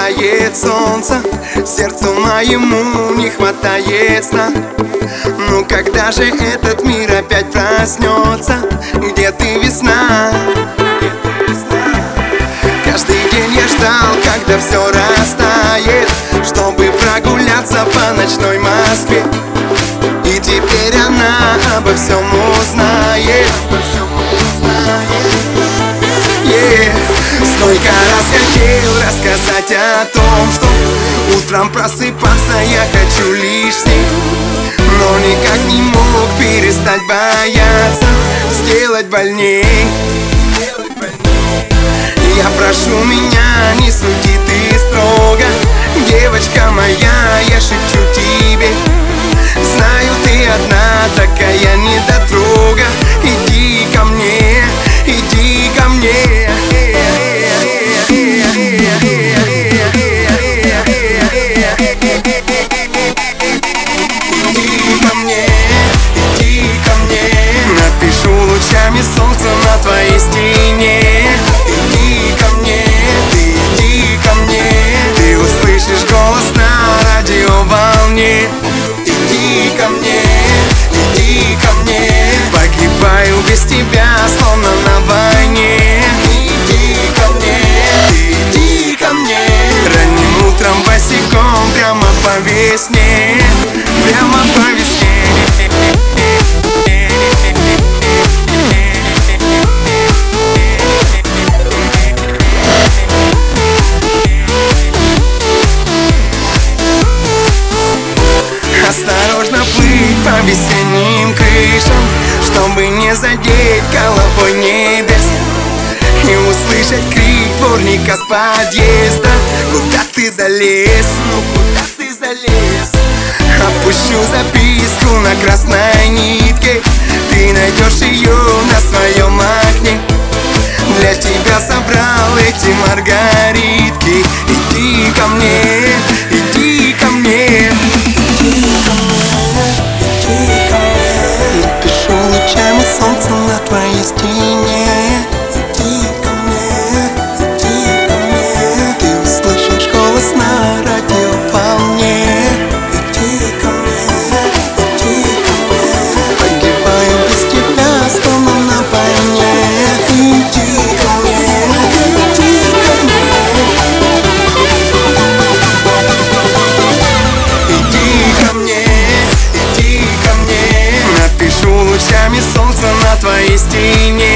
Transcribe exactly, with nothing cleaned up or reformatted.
хватает солнца, сердцу моему не хватает сна. Ну когда же этот мир опять проснется? Где ты, весна? Каждый день я ждал, когда все растает, чтобы прогуляться по ночной Москве. И теперь она обо всем узнает. Yeah. Столько раз хотел рассказать о том, что утром просыпаться я хочу лишь с ней, но никак не мог перестать бояться сделать больней. Я прошу меня, не суди ты строго, девочка моя, я шепчу тебе. Знаю, ты одна такая недотрога. Иди ко мне, иди ко мне. Иди ко мне, иди ко мне. Напишу лучами солнца на твоей стене. Иди ко мне, ты иди ко мне. Ты услышишь голос на радиоволне. Иди ко мне, иди ко мне. Погибаю без тебя, словно на войне. Иди ко мне, ты иди ко мне. Ранним утром босиком прямо по весне, прямо по весне. Осторожно плыть по весенним крышам, чтобы не задеть головой небес и услышать крик дворника с подъезда. Куда ты залез? Ну куда ты залез? Опущу записку на красной нитке, ты найдешь ее на своем окне. Для тебя собрал эти маргаритки. Иди ко мне, иди ко мне. Напишу лучами солнца на твоей стене. Иди ко мне, иди ко мне. Ты услышишь голос на радиоволне. Иди ко мне, иди ко мне. Погибаю без тебя, словно на войне. Иди ко мне, иди ко мне. Иди ко мне, иди ко мне. Напишу лучами солнца на твоей стене.